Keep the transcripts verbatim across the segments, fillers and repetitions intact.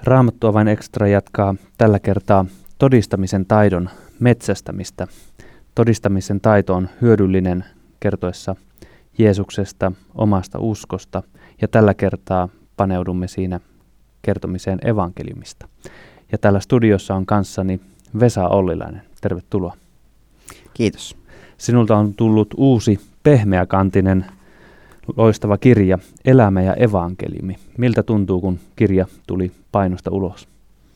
Raamattua vain ekstra jatkaa tällä kertaa todistamisen taidon metsästämistä. Todistamisen taito on hyödyllinen kertoessa Jeesuksesta, omasta uskosta, ja tällä kertaa paneudumme siinä kertomiseen evankeliumista. Ja täällä studiossa on kanssani Vesa Ollilainen. Tervetuloa. Kiitos. Sinulta on tullut uusi pehmeäkantinen loistava kirja, Elämä ja evankeliumi. Miltä tuntuu, kun kirja tuli painosta ulos?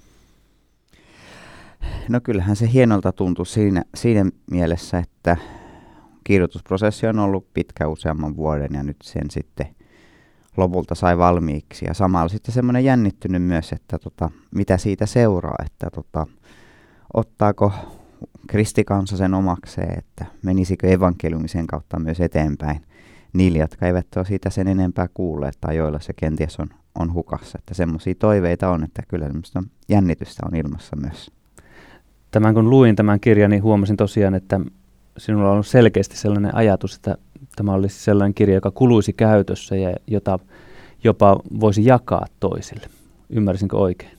No kyllähän se hienolta tuntui siinä, siinä mielessä, että kirjoitusprosessi on ollut pitkä useamman vuoden ja nyt sen sitten lopulta sai valmiiksi. Ja samalla sitten semmoinen jännittynyt myös, että tota, mitä siitä seuraa, että tota, ottaako kristikansa sen omakseen, että menisikö evankeliumisen kautta myös eteenpäin niille, jotka eivät ole siitä sen enempää kuulleet tai joilla se kenties on, on hukassa. Että semmoisia toiveita on, että kyllä semmoista jännitystä on ilmassa myös. Tämän kun luin tämän kirjan, niin huomasin tosiaan, että sinulla on ollut selkeästi sellainen ajatus, että tämä olisi sellainen kirja, joka kuluisi käytössä ja jota jopa voisi jakaa toisille. Ymmärsinkö oikein?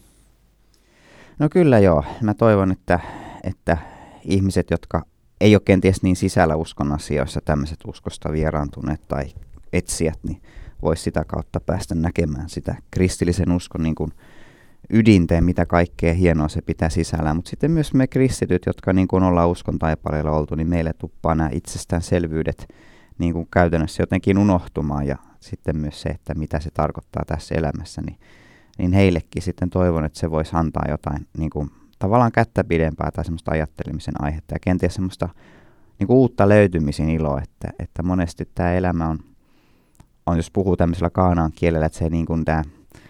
No kyllä joo. Mä toivon, että, että ihmiset, jotka ei ole kenties niin sisällä uskon asioissa, tämmöiset uskosta vieraantuneet tai etsijät, niin voisi sitä kautta päästä näkemään sitä kristillisen uskon niin kuin ydinteen, mitä kaikkea hienoa se pitää sisällään. Mutta sitten myös me kristityt, jotka niin kuin ollaan uskon taipaleilla oltu, niin meille tuppaa nämä itsestäänselvyydet niin kuin käytännössä jotenkin unohtumaan. Ja sitten myös se, että mitä se tarkoittaa tässä elämässä, niin, niin heillekin sitten toivon, että se voisi antaa jotain niin kuin tavallaan kättä pidempää tai semmoista ajattelemisen aihetta ja kenties semmoista niin kuin uutta löytymisen iloa, että, että monesti tämä elämä on, on, jos puhuu tämmöisellä kaanaan kielellä, että se niin kuin tämä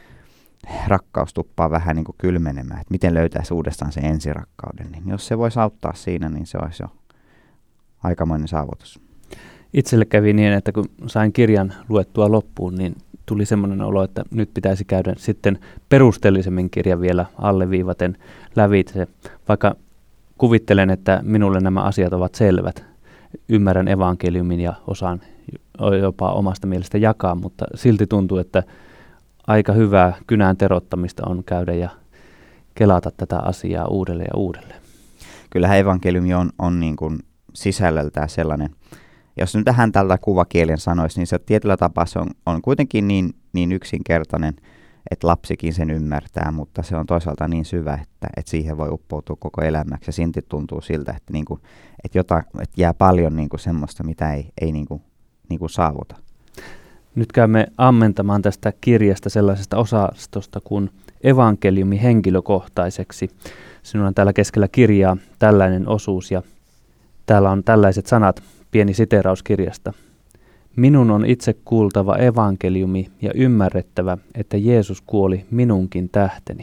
rakkaus tuppaa vähän niin kuin kylmenemään, että miten löytäisi uudestaan sen ensirakkauden, niin jos se voisi auttaa siinä, niin se olisi jo aikamoinen saavutus. Itselle kävi niin, että kun sain kirjan luettua loppuun, niin tuli semmoinen olo, että nyt pitäisi käydä sitten perusteellisemmin kirjan vielä alleviivaten lävitse, vaikka kuvittelen, että minulle nämä asiat ovat selvät. Ymmärrän evankeliumin ja osaan jopa omasta mielestä jakaa, mutta silti tuntuu, että aika hyvää kynään terottamista on käydä ja kelata tätä asiaa uudelleen ja uudelleen. Kyllähän evankeliumi on, on niin kuin sisällöltään sellainen, jos nyt tähän tällä kuvakielen sanoisi, niin se tietyllä tapaa se on, on kuitenkin niin, niin yksinkertainen, että lapsikin sen ymmärtää, mutta se on toisaalta niin syvä, että, että siihen voi uppoutua koko elämäksi ja silti tuntuu siltä, että, niin kuin, että, jota, että jää paljon niin kuin semmoista, mitä ei, ei niin kuin, niin kuin saavuta. Nyt käymme ammentamaan tästä kirjasta sellaisesta osastosta kuin evankeliumi henkilökohtaiseksi. Sinulla on täällä keskellä kirjaa tällainen osuus ja täällä on tällaiset sanat, pieni siteeraus kirjasta. Minun on itse kuultava evankeliumi ja ymmärrettävä, että Jeesus kuoli minunkin tähteni.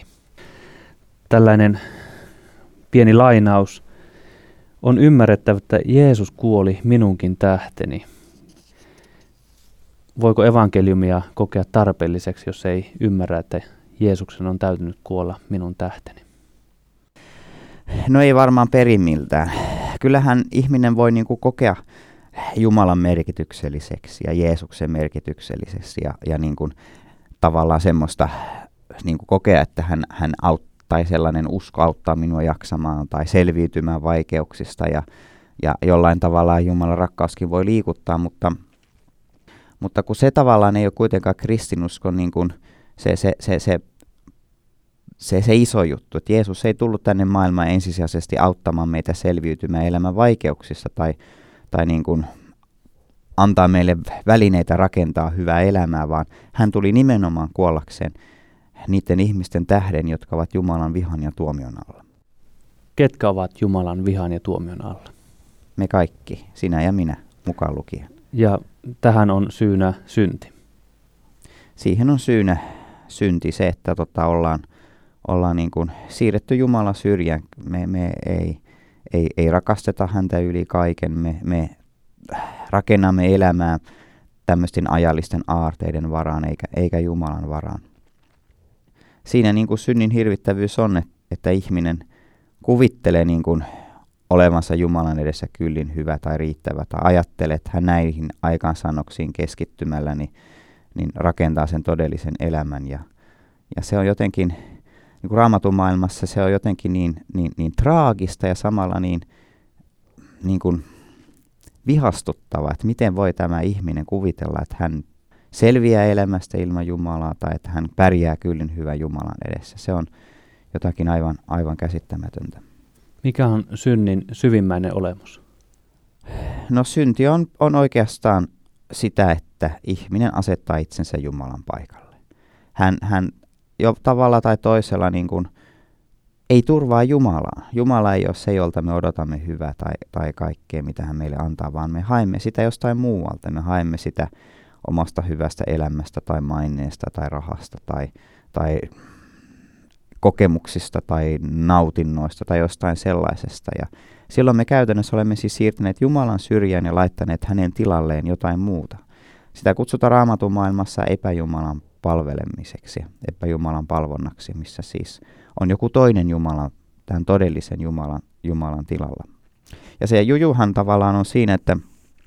Tällainen pieni lainaus. On ymmärrettävä, että Jeesus kuoli minunkin tähteni. Voiko evankeliumia kokea tarpeelliseksi, jos ei ymmärrä, että Jeesuksen on täytynyt kuolla minun tähteni? No ei varmaan perimmiltään. Kyllähän ihminen voi niin kuin kokea Jumalan merkitykselliseksi ja Jeesuksen merkitykselliseksi ja, ja niin kuin tavallaan semmoista niin kuin kokea, että hän, hän auttaa, sellainen usko auttaa minua jaksamaan tai selviytymään vaikeuksista ja, ja jollain tavalla Jumalan rakkauskin voi liikuttaa, mutta, mutta kun se tavallaan ei ole kuitenkaan kristinuskon niin kuin se, se, se, se Se, se iso juttu, että Jeesus ei tullut tänne maailmaan ensisijaisesti auttamaan meitä selviytymään elämän vaikeuksissa tai, tai niin kuin antaa meille välineitä rakentaa hyvää elämää, vaan hän tuli nimenomaan kuollakseen niiden ihmisten tähden, jotka ovat Jumalan vihan ja tuomion alla. Ketkä ovat Jumalan vihan ja tuomion alla? Me kaikki, sinä ja minä, mukaan lukien. Ja tähän on syynä synti. Siihen on syynä synti se, että tota ollaan Ollaan niin kuin siirretty Jumala syrjään. Me, me ei, ei, ei rakasteta häntä yli kaiken. Me, me rakennamme elämää tämmöisten ajallisten aarteiden varaan, eikä, eikä Jumalan varaan. Siinä niin kuin synnin hirvittävyys on, että ihminen kuvittelee niin kuin olevansa Jumalan edessä kyllin hyvä tai riittävä, tai ajattelee, että hän näihin aikaansaannoksiin keskittymällä niin, niin rakentaa sen todellisen elämän. Ja, ja se on jotenkin niin kuin Raamatun maailmassa se on jotenkin niin, niin, niin traagista ja samalla niin, niin kuin vihastuttava, että miten voi tämä ihminen kuvitella, että hän selviää elämästä ilman Jumalaa tai että hän pärjää kyllin hyvän Jumalan edessä. Se on jotakin aivan, aivan käsittämätöntä. Mikä on synnin syvimmäinen olemus? No synti on, on oikeastaan sitä, että ihminen asettaa itsensä Jumalan paikalle. Hän, hän jo tavalla tai toisella niin kuin ei turvaa Jumalaa. Jumala ei ole se, jolta me odotamme hyvää tai, tai kaikkea, mitä hän meille antaa, vaan me haemme sitä jostain muualta. Me haemme sitä omasta hyvästä elämästä tai maineesta tai rahasta tai, tai kokemuksista tai nautinnoista tai jostain sellaisesta. Ja silloin me käytännössä olemme siis siirtäneet Jumalan syrjään ja laittaneet hänen tilalleen jotain muuta. Sitä kutsutaan Raamatun maailmassa epäjumalan palvelemiseksi, epäjumalan palvonnaksi, missä siis on joku toinen Jumala, tämän todellisen Jumalan, Jumalan tilalla. Ja se jujuhan tavallaan on siinä, että,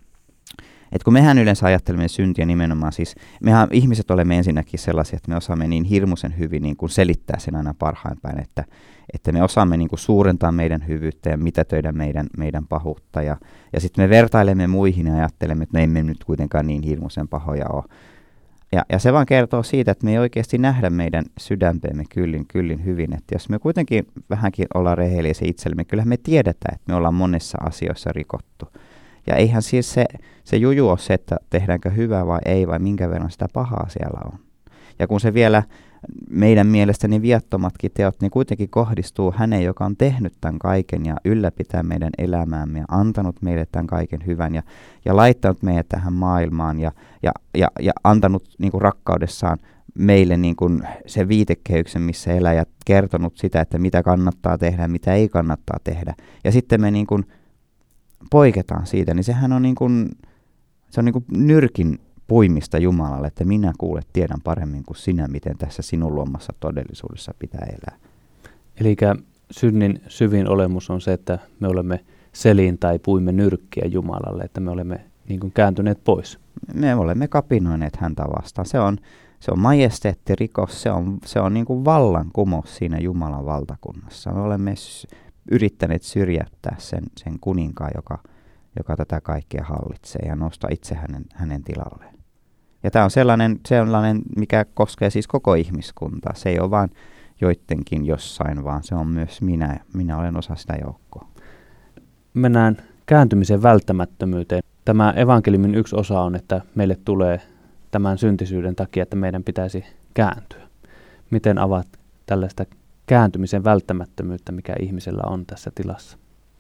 että kun mehän yleensä ajattelemme syntiä nimenomaan, siis mehän ihmiset olemme ensinnäkin sellaisia, että me osaamme niin hirmuisen hyvin niin kuin selittää sen aina parhain päin, että, että me osaamme niin kuin suurentaa meidän hyvyyttä ja mitätöidä meidän, meidän pahuutta. Ja, ja sitten me vertailemme muihin ja ajattelemme, että no emme nyt kuitenkaan niin hirmuisen pahoja ole. Ja, ja se vaan kertoo siitä, että me ei oikeasti nähdä meidän sydänteemme kyllin, kyllin hyvin. Että jos me kuitenkin vähänkin ollaan rehellisiä itsellemme, kyllähän me tiedetään, että me ollaan monessa asioissa rikottu. Ja eihän siis se, se juju ole se, että tehdäänkö hyvää vai ei, vai minkä verran sitä pahaa siellä on. Ja kun se vielä meidän mielestä niin viattomatkin teot, niin kuitenkin kohdistuu häneen, joka on tehnyt tämän kaiken ja ylläpitää meidän elämäämme ja antanut meille tämän kaiken hyvän ja, ja laittanut meidät tähän maailmaan ja, ja, ja, ja antanut niin kuin rakkaudessaan meille niin kuin se viitekehyksen, missä elää ja kertonut sitä, että mitä kannattaa tehdä ja mitä ei kannattaa tehdä. Ja sitten me niin kuin poiketaan siitä, niin sehän on niin kuin, se on niin kuin nyrkin puimista Jumalalle, että minä kuulet tiedän paremmin kuin sinä, miten tässä sinun luomassa todellisuudessa pitää elää. Eli synnin syvin olemus on se, että me olemme selin tai puimme nyrkkiä Jumalalle, että me olemme niin kuin kääntyneet pois. Me olemme kapinoineet häntä vastaan. Se on, se on majesteettirikos, se on, se on niin kuin vallankumous siinä Jumalan valtakunnassa. Me olemme yrittäneet syrjäyttää sen, sen kuninkaan, joka, joka tätä kaikkea hallitsee ja nostaa itse hänen, hänen tilalleen. Ja tämä on sellainen, sellainen, mikä koskee siis koko ihmiskuntaa. Se ei ole vain joidenkin jossain, vaan se on myös minä. Minä olen osa sitä joukkoa. Mennään kääntymisen välttämättömyyteen. Tämä evankeliumin yksi osa on, että meille tulee tämän syntisyyden takia, että meidän pitäisi kääntyä. Miten avaat tällaista kääntymisen välttämättömyyttä, mikä ihmisellä on tässä tilassa?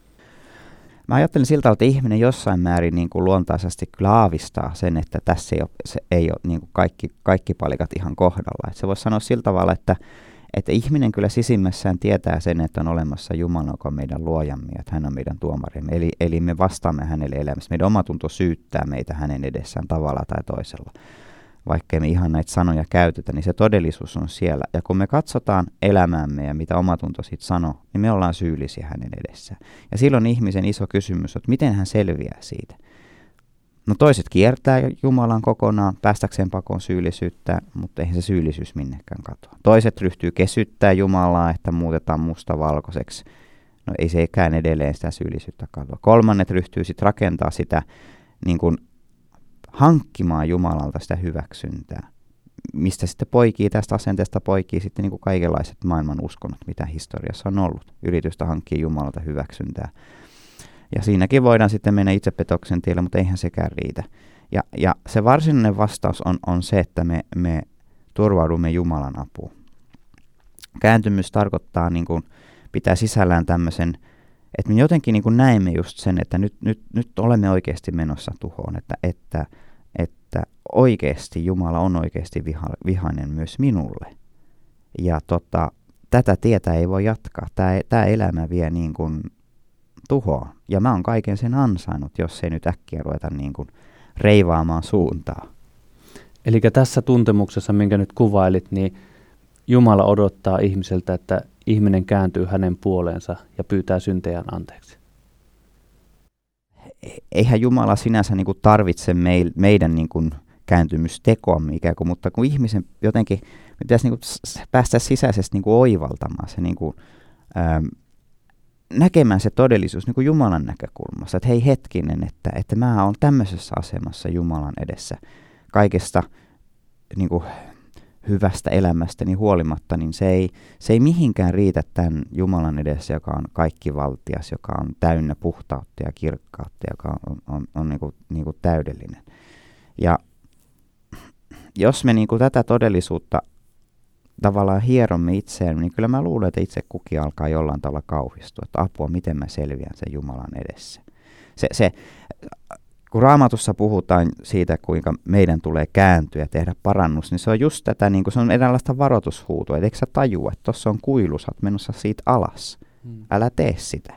Mä ajattelen siltä, että ihminen jossain määrin niin kuin luontaisesti kyllä aavistaa sen, että tässä ei ole, se ei ole niin kuin kaikki, kaikki palikat ihan kohdalla. Et se voisi sanoa sillä tavalla, että, että ihminen kyllä sisimmässään tietää sen, että on olemassa Jumala, joka on meidän luojamme, että hän on meidän tuomarimme. Eli, eli me vastaamme hänelle elämässä. Meidän omatunto syyttää meitä hänen edessään tavalla tai toisella. Vaikka me ihan näitä sanoja käytetä, niin se todellisuus on siellä. Ja kun me katsotaan elämäämme ja mitä omatunto siitä sanoo, niin me ollaan syyllisiä hänen edessään. Ja silloin ihmisen iso kysymys on, että miten hän selviää siitä. No toiset kiertää Jumalan kokonaan päästäkseen pakoon syyllisyyttä, mutta eihän se syyllisyys minnekään katoa. Toiset ryhtyy kesyttää Jumalaa, että muutetaan musta valkoiseksi. No ei sekään edelleen sitä syyllisyyttä katoa. Kolmannet ryhtyy sitten rakentaa sitä niin kuin hankkimaan Jumalalta sitä hyväksyntää, mistä sitten poikii, tästä asenteesta poikii sitten niin kuin kaikenlaiset maailman uskonnot, mitä historiassa on ollut. Yritystä hankkia Jumalalta hyväksyntää. Ja siinäkin voidaan sitten mennä itsepetoksen tielle, mutta eihän sekään riitä. Ja, ja se varsinainen vastaus on, on se, että me, me turvaudumme Jumalan apuun. Kääntymys tarkoittaa, niin kuin, pitää sisällään tämmöisen, että me jotenkin niin kuin näemme just sen, että nyt, nyt, nyt olemme oikeasti menossa tuhoon, että, että, että oikeasti Jumala on oikeasti viha, vihainen myös minulle. Ja tota, tätä tietä ei voi jatkaa. Tämä, tämä elämä vie niin kuin tuhoon. Ja mä oon kaiken sen ansainnut, jos ei nyt äkkiä ruveta niin kuin reivaamaan suuntaa. Eli tässä tuntemuksessa, minkä nyt kuvailit, niin Jumala odottaa ihmiseltä, että ihminen kääntyy hänen puoleensa ja pyytää syntejään anteeksi. Eihän Jumala sinänsä niin kuin tarvitse meil, meidän niin kuin kääntymystekoamme ikään kuin, mutta kun ihmisen jotenkin pitäisi niin kuin päästä sisäisesti niin kuin oivaltamaan se niin kuin, ähm, näkemään se todellisuus niin kuin Jumalan näkökulmasta, että hei hetkinen, että, että mä oon tämmöisessä asemassa Jumalan edessä kaikesta niin kuin hyvästä elämästäni huolimatta, niin se ei, se ei mihinkään riitä tämän Jumalan edessä, joka on kaikkivaltias, joka on täynnä puhtautta ja kirkkautta, joka on, on, on niin kuin, niin kuin täydellinen. Ja jos me niin kuin tätä todellisuutta tavallaan hieromme itseään, niin kyllä mä luulen, että itse kukin alkaa jollain tavalla kauhistua, että apua, miten mä selviän sen Jumalan edessä. Se, se, kun Raamatussa puhutaan siitä, kuinka meidän tulee kääntyä ja tehdä parannus, niin se on just tätä, niin kuin se on eräänlaista varoitushuutoa. Et eikö sä tajua, että tuossa on kuilu, sä oot menossa siitä alas. Hmm. Älä tee sitä.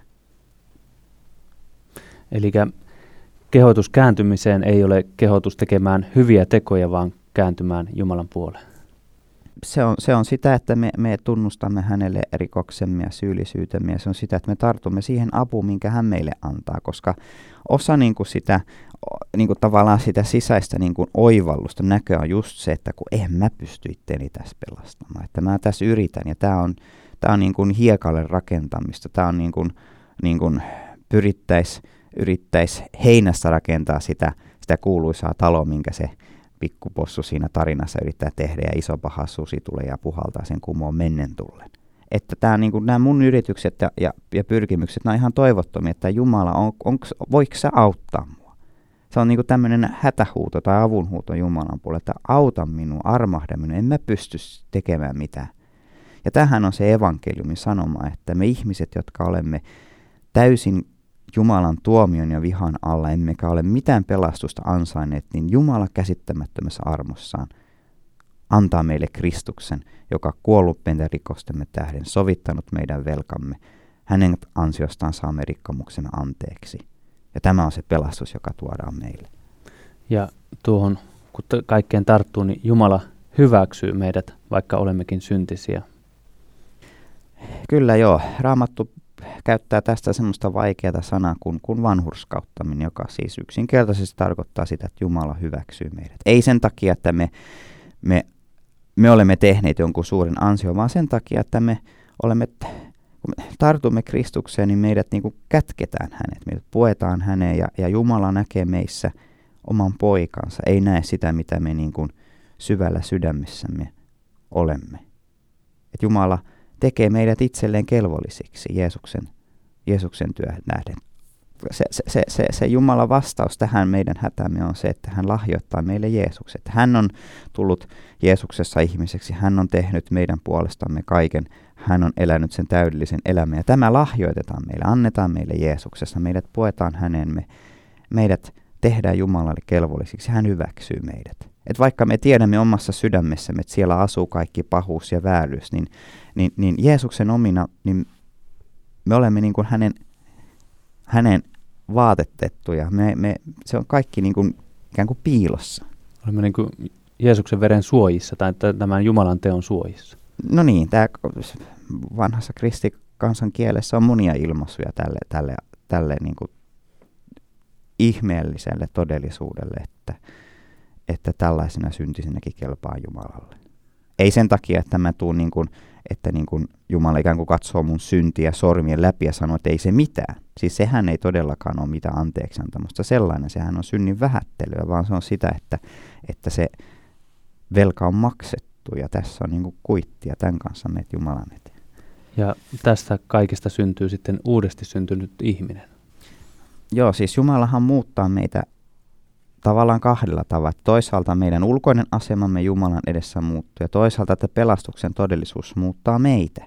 Eli kehotus kääntymiseen ei ole kehotus tekemään hyviä tekoja, vaan kääntymään Jumalan puoleen. Se on, se on sitä, että me, me tunnustamme hänelle rikoksemme ja syyllisyytemme, ja se on sitä, että me tartumme siihen apuun, minkä hän meille antaa, koska osa niin kuin sitä, niin kuin tavallaan sitä sisäistä niin kuin oivallusta näköä on just se, että kun en mä pysty itteeni tässä pelastamaan, että mä tässä yritän, ja tämä on, tää on niin kuin hiekalle rakentamista, tämä on niin kuin, niin kuin pyrittäisi yrittäisi heinästä rakentaa sitä, sitä kuuluisaa taloa, minkä se pikkupossu siinä tarinassa yrittää tehdä, ja iso paha susi tulee ja puhaltaa sen kumoon mennen tullen. Että tää, niin kuin, nämä mun yritykset ja, ja, ja pyrkimykset, nämä on ihan toivottomia, että Jumala, on, on, voiko sä auttaa mua? Se on niin kuin tämmöinen hätähuuto tai avunhuuto Jumalan puolella, että auta minua, armahda minua, en mä pysty tekemään mitään. Ja tämähän on se evankeliumin sanoma, että me ihmiset, jotka olemme täysin Jumalan tuomion ja vihan alla, emmekä ole mitään pelastusta ansainneet, niin Jumala käsittämättömässä armossaan antaa meille Kristuksen, joka kuollut meidän rikostemme tähden, sovittanut meidän velkamme. Hänen ansiostaan saamme rikkomuksemme anteeksi. Ja tämä on se pelastus, joka tuodaan meille. Ja tuohon, kun kaikkeen tarttuu, niin Jumala hyväksyy meidät, vaikka olemmekin syntisiä. Kyllä joo. Raamattu käyttää tästä semmoista vaikeaa sanaa kuin, kuin vanhurskauttaminen, joka siis yksinkertaisesti tarkoittaa sitä, että Jumala hyväksyy meidät. Ei sen takia, että me, me, me olemme tehneet jonkun suuren ansio, vaan sen takia, että me olemme, kun me tartumme Kristukseen, niin meidät niin kuin kätketään hänet, meidät puetaan häneen, ja, ja Jumala näkee meissä oman poikansa, ei näe sitä, mitä me niin kuin syvällä sydämessämme olemme. Et Jumala tekee meidät itselleen kelvollisiksi Jeesuksen, Jeesuksen työhön nähden. Se, se, se, se, se Jumalan vastaus tähän meidän hätämme on se, että hän lahjoittaa meille Jeesukset. Hän on tullut Jeesuksessa ihmiseksi, hän on tehnyt meidän puolestamme kaiken, hän on elänyt sen täydellisen elämän. Ja tämä lahjoitetaan meille, annetaan meille Jeesuksessa, meidät puetaan häneen, me, meidät tehdään Jumalalle kelvollisiksi, hän hyväksyy meidät. Et vaikka me tiedämme omassa sydämessämme, että siellä asuu kaikki pahuus ja vääryys, niin, niin, niin Jeesuksen omina, niin me olemme niin kuin hänen, hänen vaatetettuja. Me, me, se on kaikki niin kuin, ikään kuin piilossa. Olemme niin kuin Jeesuksen veren suojissa tai tämän Jumalan teon suojissa. No niin, tämä vanhassa kristikansan kielessä on monia ilmaisuja tälle, tälle, tälle niin kuin ihmeelliselle todellisuudelle, että että tällaisena syntisenäkin kelpaa Jumalalle. Ei sen takia, että mä tuun niin kuin, että niin kuin Jumala ikään kuin katsoo mun syntiä sormien läpi ja sanoo, että ei se mitään. Siis sehän ei todellakaan ole mitään anteeksiantamusta sellainen, sehän on synnin vähättelyä, vaan se on sitä, että, että se velka on maksettu ja tässä on niin kuin kuittia tämän kanssa meitä Jumalan eteen. Ja tästä kaikesta syntyy sitten uudesti syntynyt ihminen. Joo, siis Jumalahan muuttaa meitä tavallaan kahdella tavalla. Toisaalta meidän ulkoinen asemamme Jumalan edessä muuttuu ja toisaalta että pelastuksen todellisuus muuttaa meitä.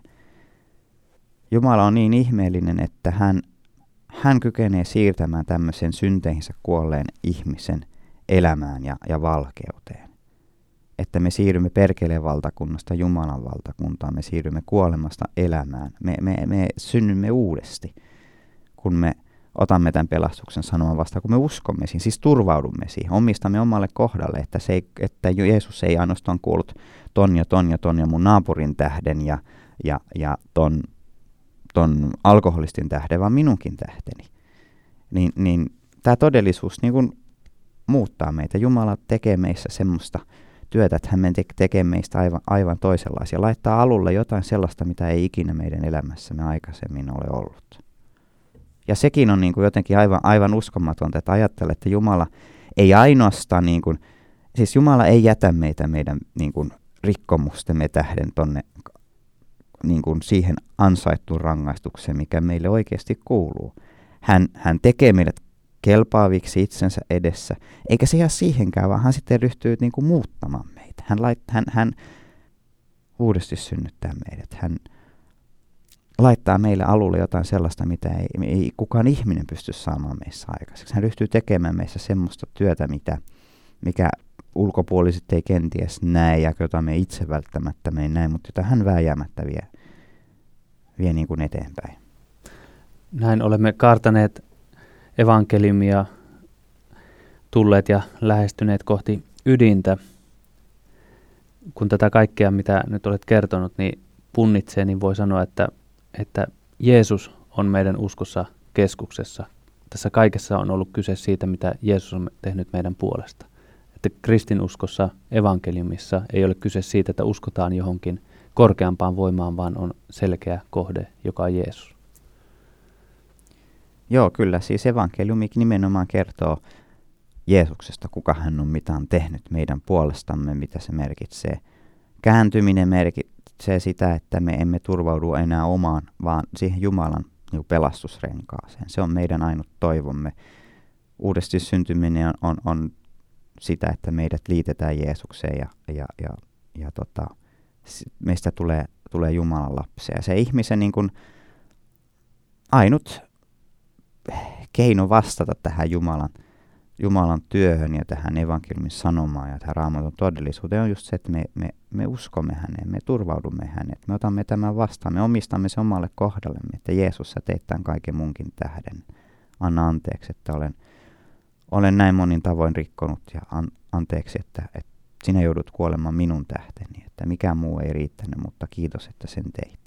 Jumala on niin ihmeellinen, että hän, hän kykenee siirtämään tämmöisen synteihinsä kuolleen ihmisen elämään ja, ja valkeuteen. Että me siirrymme perkeleen valtakunnasta Jumalan valtakuntaan, me siirrymme kuolemasta elämään. Me, me, me synnymme uudesti, kun me otamme tämän pelastuksen sanoman vastaan, kun me uskomme siihen, siis turvaudumme siihen, omistamme omalle kohdalle, että, se ei, että Jeesus ei ainoastaan kuollut ton ja ton ja ton ja mun naapurin tähden ja, ja, ja ton, ton alkoholistin tähden, vaan minunkin tähteni. Niin, niin tämä todellisuus niin kun muuttaa meitä. Jumala tekee meissä semmoista työtä, että hän tekee meistä aivan, aivan toisenlaisia. Laittaa alulle jotain sellaista, mitä ei ikinä meidän elämässämme aikaisemmin ole ollut. Ja sekin on niin kuin jotenkin aivan, aivan uskomatonta, että ajattelee, että Jumala ei ainoastaan, niin kuin, siis Jumala ei jätä meitä meidän niin kuin rikkomustemme tähden tonne niin kuin siihen ansaittuun rangaistukseen, mikä meille oikeasti kuuluu. Hän, hän tekee meidät kelpaaviksi itsensä edessä, eikä se jää siihenkään, vaan hän sitten ryhtyy niin kuin muuttamaan meitä. Hän, lait, hän, hän uudesti synnyttää meidät. Hän laittaa meille alulle jotain sellaista, mitä ei, ei kukaan ihminen pysty saamaan meissä aikaiseksi. Hän ryhtyy tekemään meissä semmoista työtä, mitä, mikä ulkopuoliset ei kenties näe ja jota me itse välttämättä me ei näe, mutta jota hän vääjäämättä vie, vie niin kuin eteenpäin. Näin olemme kaartaneet evankeliumia, tulleet ja lähestyneet kohti ydintä. Kun tätä kaikkea, mitä nyt olet kertonut, niin punnitsee, niin voi sanoa, että, että Jeesus on meidän uskossa keskuksessa. Tässä kaikessa on ollut kyse siitä, mitä Jeesus on tehnyt meidän puolesta. Että kristinuskossa, evankeliumissa ei ole kyse siitä, että uskotaan johonkin korkeampaan voimaan, vaan on selkeä kohde, joka on Jeesus. Joo, kyllä. Siis evankeliumi nimenomaan kertoo Jeesuksesta, kuka hän on, mitä on tehnyt meidän puolestamme, mitä se merkitsee. Kääntyminen merkitsee sitä, että me emme turvaudu enää omaan, vaan siihen Jumalan niin pelastusrenkaaseen. Se on meidän ainut toivomme. Uudesti syntyminen on, on, on sitä, että meidät liitetään Jeesukseen ja, ja, ja, ja tota, meistä tulee, tulee Jumalan lapsia. Se ihmisen niin kuin ainut keino vastata tähän Jumalan, Jumalan työhön ja tähän evankeliumin sanomaan ja tähän Raamatun todellisuuteen on just se, että me, me, me uskomme häneen, me turvaudumme häneen, me otamme tämän vastaan, me omistamme se omalle kohdallemme, että Jeesus, sä teet tämän kaiken munkin tähden. Anna anteeksi, että olen, olen näin monin tavoin rikkonut ja an, anteeksi, että, että sinä joudut kuolemaan minun tähteni, että mikään muu ei riittänyt, mutta kiitos, että sen teit.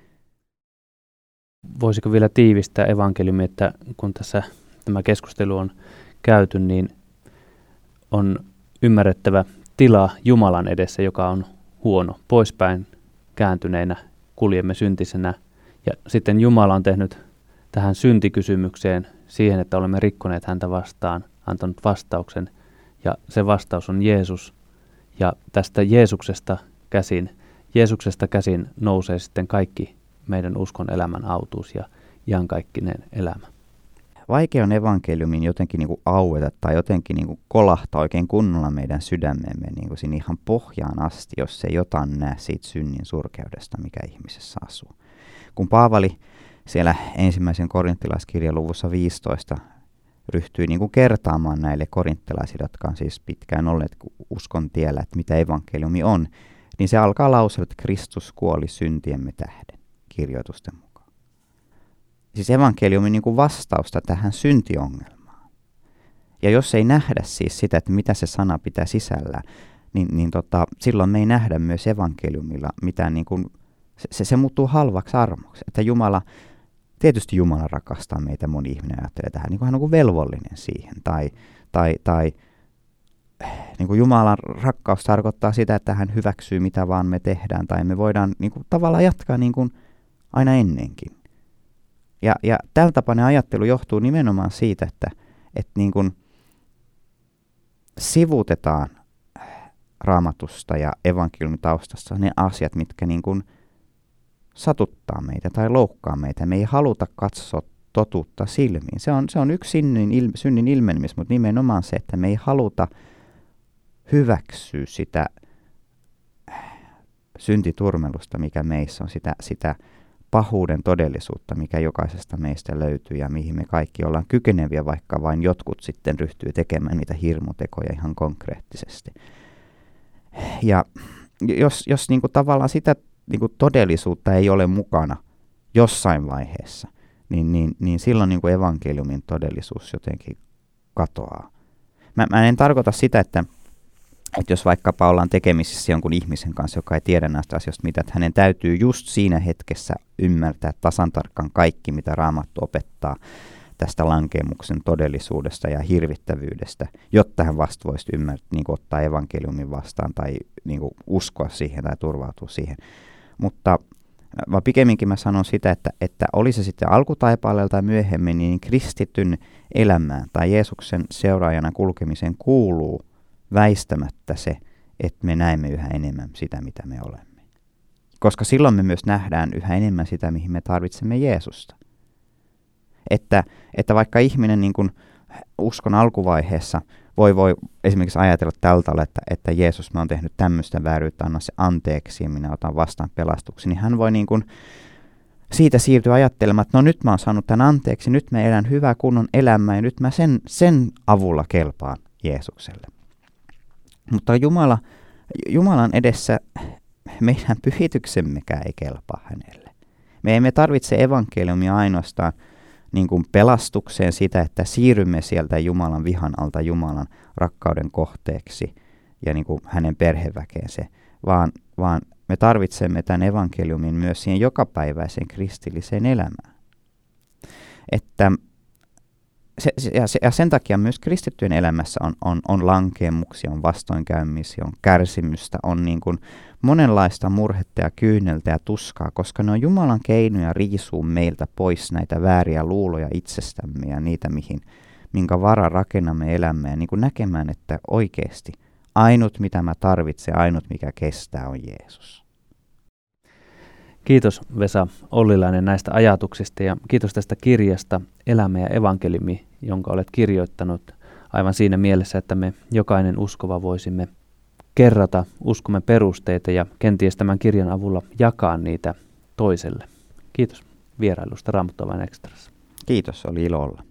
Voisiko vielä tiivistää evankeliumi, että kun tässä tämä keskustelu on käyty, niin on ymmärrettävä tila Jumalan edessä, joka on huono. Poispäin kääntyneinä kuljemme syntisenä. Ja sitten Jumala on tehnyt tähän syntikysymykseen siihen, että olemme rikkoneet häntä vastaan, antanut vastauksen. Ja se vastaus on Jeesus. Ja tästä Jeesuksesta käsin, Jeesuksesta käsin nousee sitten kaikki meidän uskon elämän autuus ja iankaikkinen elämä. Vaikea on evankeliumin jotenkin niin kuin aueta tai jotenkin niin kuin kolahtaa oikein kunnolla meidän sydämemme niin kuin sinne ihan pohjaan asti, jos ei jotain näe siitä synnin surkeudesta, mikä ihmisessä asuu. Kun Paavali siellä ensimmäisen korinttilaiskirjan luvussa viisitoista ryhtyi niin kuin kertaamaan näille korinttilaisille, jotka on siis pitkään olleet uskon tiellä, että mitä evankeliumi on, niin se alkaa lausella, että Kristus kuoli syntiemme tähden, kirjoitusten mukaan. Siis evankeliumin niin kuin vastausta tähän syntiongelmaan. Ja jos ei nähdä siis sitä, että mitä se sana pitää sisällään, niin, niin tota, silloin me ei nähdä myös evankeliumilla mitään, niin kuin, se, se, se muuttuu halvaksi armoksi. Että Jumala, tietysti Jumala rakastaa meitä, moni ihminen ajattelee tähän, niin kuin hän on kuin velvollinen siihen. Tai, tai, tai niin kuin Jumalan rakkaus tarkoittaa sitä, että hän hyväksyy mitä vaan me tehdään, tai me voidaan niin kuin, tavallaan jatkaa niin kuin aina ennenkin. Ja, ja tällä tapainen ajattelu johtuu nimenomaan siitä, että, että niin kuin sivuutetaan Raamatusta ja evankeliumitaustasta ne asiat, mitkä niin kuin satuttaa meitä tai loukkaa meitä. Me ei haluta katsoa totuutta silmiin. Se on, se on yksi synnin, il, synnin ilmenemys, mutta nimenomaan se, että me ei haluta hyväksyä sitä syntiturmelusta, mikä meissä on, sitä, sitä pahuuden todellisuutta, mikä jokaisesta meistä löytyy ja mihin me kaikki ollaan kykeneviä, vaikka vain jotkut sitten ryhtyy tekemään niitä hirmutekoja ihan konkreettisesti. Ja jos, jos niin kuin tavallaan sitä niin kuin todellisuutta ei ole mukana jossain vaiheessa, niin, niin, niin silloin niin kuin evankeliumin todellisuus jotenkin katoaa. Mä, mä en tarkoita sitä, että Että jos vaikkapa ollaan tekemisissä jonkun ihmisen kanssa, joka ei tiedä näistä asioista mitä, että hänen täytyy just siinä hetkessä ymmärtää tasan tarkkaan kaikki, mitä Raamattu opettaa tästä lankeemuksen todellisuudesta ja hirvittävyydestä, jotta hän vasta voisi ymmärtää, niin kuin ottaa evankeliumin vastaan tai niin kuin uskoa siihen tai turvautua siihen. Mutta vaan pikemminkin mä sanon sitä, että, että oli se sitten alkutaipaaleella tai myöhemmin, niin kristityn elämään tai Jeesuksen seuraajana kulkemiseen kuuluu väistämättä se, että me näemme yhä enemmän sitä, mitä me olemme. Koska silloin me myös nähdään yhä enemmän sitä, mihin me tarvitsemme Jeesusta. Että, että vaikka ihminen niin kuin uskon alkuvaiheessa voi, voi esimerkiksi ajatella tällä tavalla, että, että Jeesus, mä oon tehnyt tämmöistä vääryyttä, anna se anteeksi ja minä otan vastaan pelastuksen, niin hän voi niin kuin siitä siirtyä ajattelemaan, että no nyt mä oon saanut tämän anteeksi, nyt mä elän hyvää kunnon elämää ja nyt mä sen, sen avulla kelpaan Jeesukselle. Mutta Jumala, Jumalan edessä meidän pyhityksemmekään ei kelpaa hänelle. Me emme tarvitse evankeliumia ainoastaan niin kuin pelastukseen sitä, että siirrymme sieltä Jumalan vihan alta Jumalan rakkauden kohteeksi ja niin kuin hänen perheväkeensä, vaan, vaan me tarvitsemme tämän evankeliumin myös siihen jokapäiväiseen kristilliseen elämään. Että se, ja, se, ja sen takia myös kristittyjen elämässä on, on, on lankeemuksia, on vastoinkäymisiä, on kärsimystä, on niin kuin monenlaista murhetta ja kyyneltä ja tuskaa, koska ne on Jumalan keinoja riisua meiltä pois näitä vääriä luuloja itsestämme ja niitä, mihin, minkä vara rakennamme elämään, niin kuin näkemään, että oikeasti ainut mitä mä tarvitsen, ainut mikä kestää on Jeesus. Kiitos Vesa Ollilainen näistä ajatuksista ja kiitos tästä kirjasta Elämä ja evankeliumi, jonka olet kirjoittanut aivan siinä mielessä, että me jokainen uskova voisimme kerrata uskomme perusteita ja kenties tämän kirjan avulla jakaa niitä toiselle. Kiitos vierailusta Raamattu Avain Extrassa. Kiitos, oli ilo olla.